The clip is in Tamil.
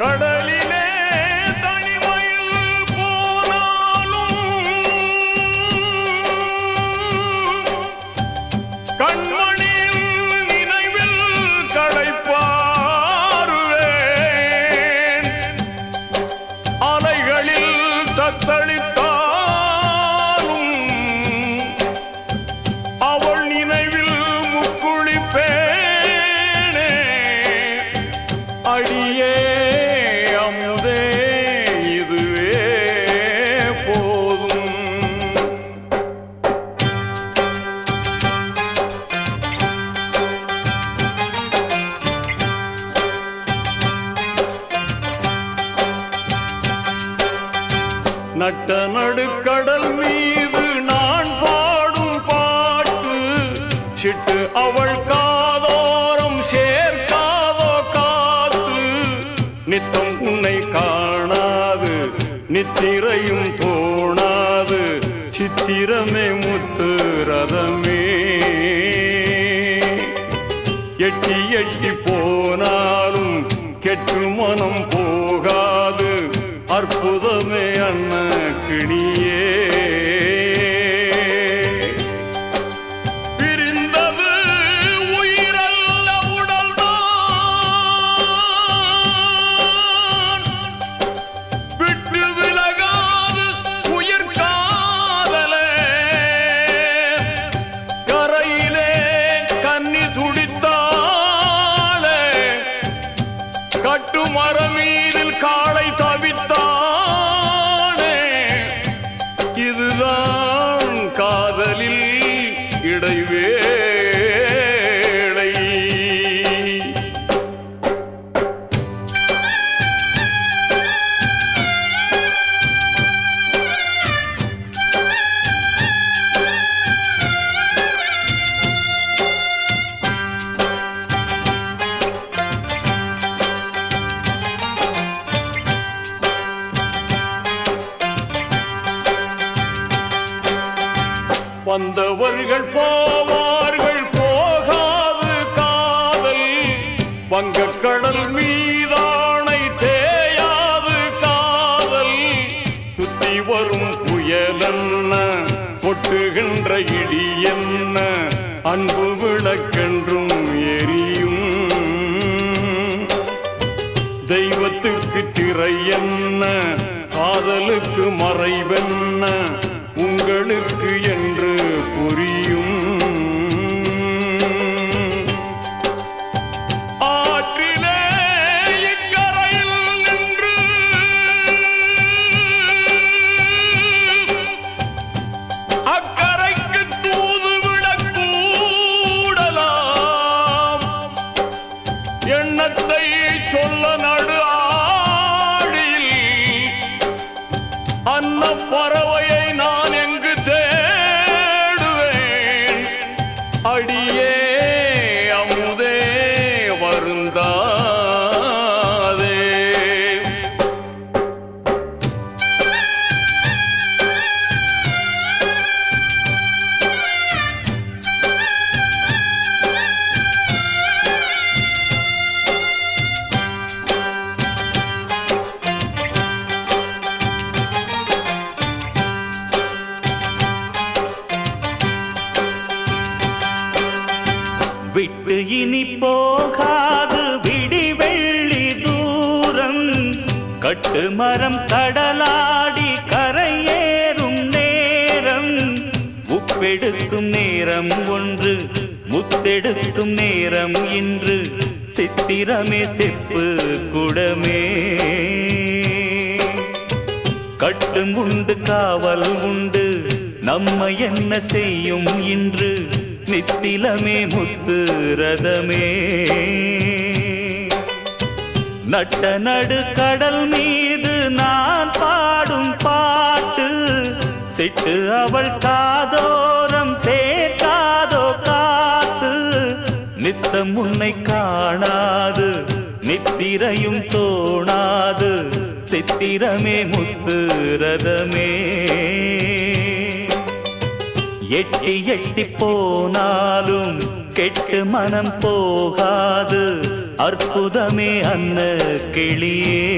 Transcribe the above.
கடலிலே தனிமையில் போனாலும் கண்மணியின் நினைவில் களைப்பாருவேன். அலைகளில் தத்தளித்தாலும் அவள் நினைவில் முக்குளிப்பேனே. அடியே அமுதே இதுவே போதும். நட்ட நடுக்கடல் மீது நான் பாடும் பாட்டு சிட்டு அவள் காதோரம் சேர்க்காதோ காத்து. நித்தம் உன்னை காணாது நித்திரையும் தோணாது சித்திரமே முத்து ரதமே. எட்டி எட்டி போனாலும் கெட்டு மனம் போகாது அற்புதமே அன்ன கிணியே. பிரிந்தது உயிரல்ல உடல்தான், விட்டு விலகாது உயிர் காதலே. கரையிலே கன்னி துடித்தாளே, கட்டு மரமீதில் காளை தவித்தானே. இதுதான் காதலில் இடைவேளை. வந்தவர்கள் போவார்கள் போகாது காதல். வங்கக்கடல் மீதானை தேயாது காதல். சுத்தி வரும் புயலென்ன கொட்டுகின்ற இடி என்ன அன்பு விளக்கென்றும் எரியும். தெய்வத்துக்கு திரை என்ன காதலுக்கு மறைவென்ன உங்களுக்கு என்று புரியும். ஆற்றிலே இக்கரையில் நின்று அக்கரைக்கு தூது விடக்கூடலாம். எண்ணத்தை சொல்ல நடு ஆழியில் அன்ன பறவையை நான் எங்கு தேடுவேன். அடியே அமுதே வருந்தாதே. விட்டு இனி போகாது விடி வெள்ளி தூரம். கட்டு மரம் கடலாடி கரையேறும் நேரம். உப்பெடுக்கும் நேரம் ஒன்று முத்தெடுக்கும் நேரம் இன்று. சித்திரமே செப்பு குடமே. கட்டும் உண்டு காவல் உண்டு நம்ம என்ன செய்யும் இன்று. நித்திலமே முத்து ரதமே. நட்ட நடு கடல் மீது நான் பாடும் பாட்டு சிட்டு அவள் காதோரம் சேர்க்காதோ காத்து. நித்தம் உன்னை காணாது நித்திரையும் தோணாது சித்திரமே முத்து ரதமே. எட்டி எட்டி போனாலும் கெட்டு மனம் போகாது அற்புதமே அன்ன கிளியே.